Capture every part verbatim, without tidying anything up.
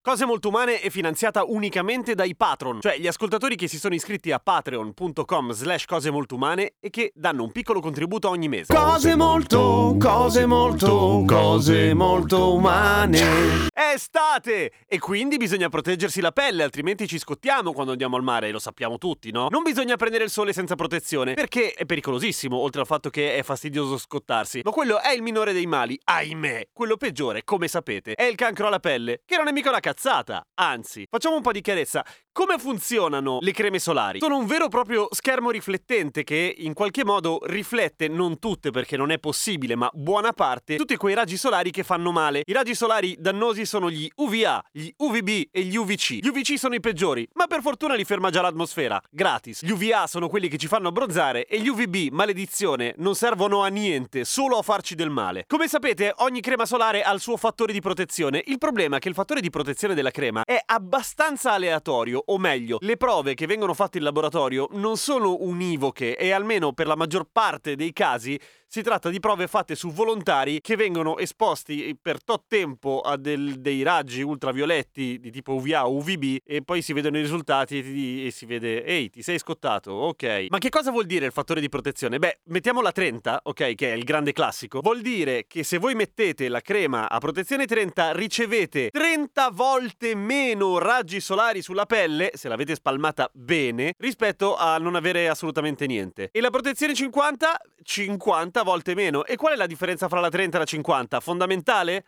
Cose Molto Umane è finanziata unicamente dai patron, cioè gli ascoltatori che si sono iscritti a patreon.com slash cose molto umane e che danno un piccolo contributo ogni mese. Cose molto, cose molto, cose molto umane. È estate! E quindi bisogna proteggersi la pelle, altrimenti ci scottiamo quando andiamo al mare, lo sappiamo tutti, no? Non bisogna prendere il sole senza protezione, perché è pericolosissimo, oltre al fatto che è fastidioso scottarsi. Ma quello è il minore dei mali, ahimè. Quello peggiore, come sapete, è il cancro alla pelle, che non è mica una cazzata. Anzi, facciamo un po' di chiarezza. Come funzionano le creme solari? Sono un vero e proprio schermo riflettente che in qualche modo riflette, non tutte perché non è possibile, ma buona parte, tutti quei raggi solari che fanno male. I raggi solari dannosi sono gli U V A, gli U V B e gli U V C. Gli U V C sono i peggiori, ma per fortuna li ferma già l'atmosfera, gratis. Gli U V A sono quelli che ci fanno abbronzare e gli U V B, maledizione, non servono a niente, solo a farci del male. Come sapete, ogni crema solare ha il suo fattore di protezione. Il problema è che il fattore di protezione della crema è abbastanza aleatorio, o meglio, le prove che vengono fatte in laboratorio non sono univoche e almeno per la maggior parte dei casi si tratta di prove fatte su volontari che vengono esposti per tot tempo a del, dei raggi ultravioletti di tipo U V A o U V B e poi si vedono i risultati e, ti, e si vede ehi, ti sei scottato, ok. Ma che cosa vuol dire il fattore di protezione? Beh, mettiamola trenta, ok, che è il grande classico. Vuol dire che se voi mettete la crema a protezione trenta ricevete trenta volte meno raggi solari sulla pelle, se l'avete spalmata bene, rispetto a non avere assolutamente niente. E la protezione cinquanta? cinquanta volte meno. E qual è la differenza fra la trenta e la cinquanta? Fondamentale?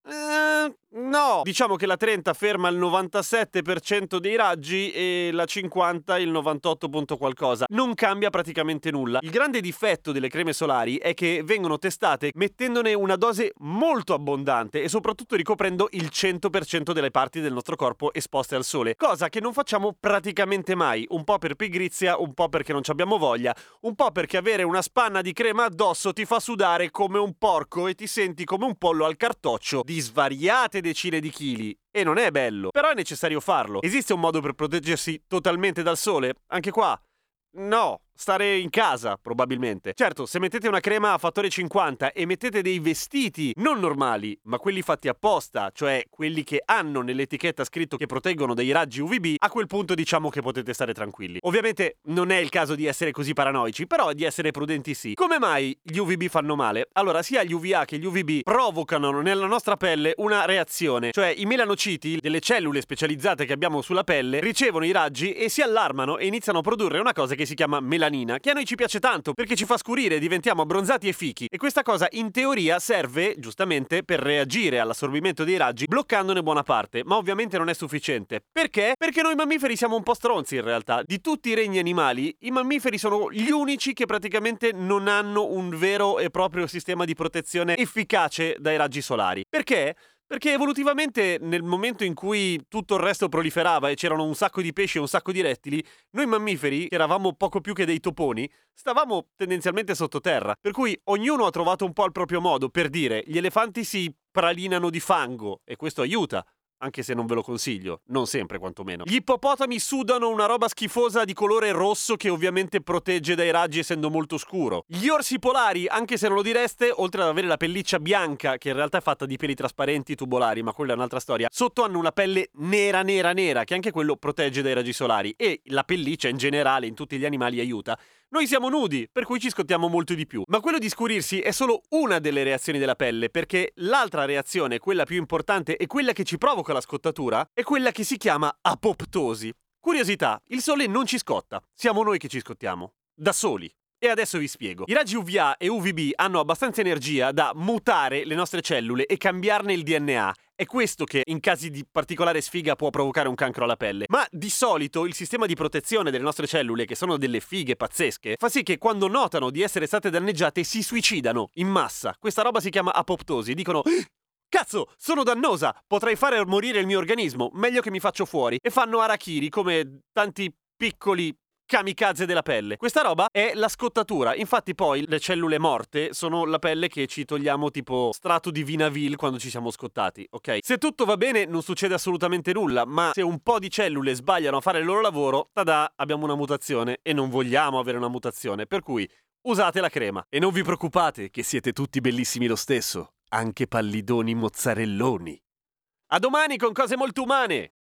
Eh, no, diciamo che la trenta ferma il novantasette per cento dei raggi e la cinquanta il novantotto punto qualcosa. Non cambia praticamente nulla. Il grande difetto delle creme solari è che vengono testate mettendone una dose molto abbondante e soprattutto ricoprendo il cento per cento delle parti del nostro corpo esposte al sole, cosa che non facciamo praticamente mai, un po' per pigrizia, un po' perché non ci abbiamo voglia, un po' perché avere una spanna di crema addosso ti fa sudare come un porco e ti senti come un pollo al cartoccio di svariate decine di chili. E non è bello, però è necessario farlo. Esiste un modo per proteggersi totalmente dal sole? Anche qua? No, stare in casa, probabilmente. Certo, se mettete una crema a fattore cinquanta e mettete dei vestiti non normali, ma quelli fatti apposta, cioè quelli che hanno nell'etichetta scritto che proteggono dai raggi U V B, a quel punto diciamo che potete stare tranquilli. Ovviamente non è il caso di essere così paranoici, però di essere prudenti sì. Come mai gli U V B fanno male? Allora, sia gli U V A che gli U V B provocano nella nostra pelle una reazione, cioè i melanociti, delle cellule specializzate che abbiamo sulla pelle, ricevono i raggi e si allarmano e iniziano a produrre una cosa che si chiama melanina, che a noi ci piace tanto perché ci fa scurire, diventiamo abbronzati e fichi. E questa cosa in teoria serve, giustamente, per reagire all'assorbimento dei raggi bloccandone buona parte, ma ovviamente non è sufficiente. Perché? Perché noi mammiferi siamo un po' stronzi in realtà. Di tutti i regni animali, i mammiferi sono gli unici che praticamente non hanno un vero e proprio sistema di protezione efficace dai raggi solari. Perché? Perché evolutivamente nel momento in cui tutto il resto proliferava e c'erano un sacco di pesci e un sacco di rettili, noi mammiferi, che eravamo poco più che dei toponi, stavamo tendenzialmente sottoterra. Per cui ognuno ha trovato un po' il proprio modo. Per dire, gli elefanti si pralinano di fango e questo aiuta. Anche se non ve lo consiglio, non sempre quantomeno. Gli ippopotami sudano una roba schifosa di colore rosso che ovviamente protegge dai raggi essendo molto scuro. Gli orsi polari, anche se non lo direste, oltre ad avere la pelliccia bianca, che in realtà è fatta di peli trasparenti tubolari, ma quella è un'altra storia, sotto hanno una pelle nera nera nera, che anche quello protegge dai raggi solari. E la pelliccia in generale in tutti gli animali aiuta. Noi siamo nudi, per cui ci scottiamo molto di più. Ma quello di scurirsi è solo una delle reazioni della pelle, perché l'altra reazione, quella più importante e quella che ci provoca la scottatura, è quella che si chiama apoptosi. Curiosità, il sole non ci scotta, siamo noi che ci scottiamo, da soli. E adesso vi spiego. I raggi U V A e U V B hanno abbastanza energia da mutare le nostre cellule e cambiarne il D N A. È questo che in casi di particolare sfiga può provocare un cancro alla pelle. Ma di solito il sistema di protezione delle nostre cellule, che sono delle fighe pazzesche, fa sì che quando notano di essere state danneggiate si suicidano in massa. Questa roba si chiama apoptosi. Dicono: cazzo, sono dannosa, potrei fare morire il mio organismo, meglio che mi faccio fuori. E fanno harakiri come tanti piccoli kamikaze della pelle. Questa roba è la scottatura. Infatti poi le cellule morte sono la pelle che ci togliamo tipo strato di Vinavil quando ci siamo scottati, ok? Se tutto va bene non succede assolutamente nulla, ma se un po' di cellule sbagliano a fare il loro lavoro, tada, abbiamo una mutazione e non vogliamo avere una mutazione, per cui usate la crema. E non vi preoccupate che siete tutti bellissimi lo stesso, anche pallidoni mozzarelloni. A domani con cose molto umane!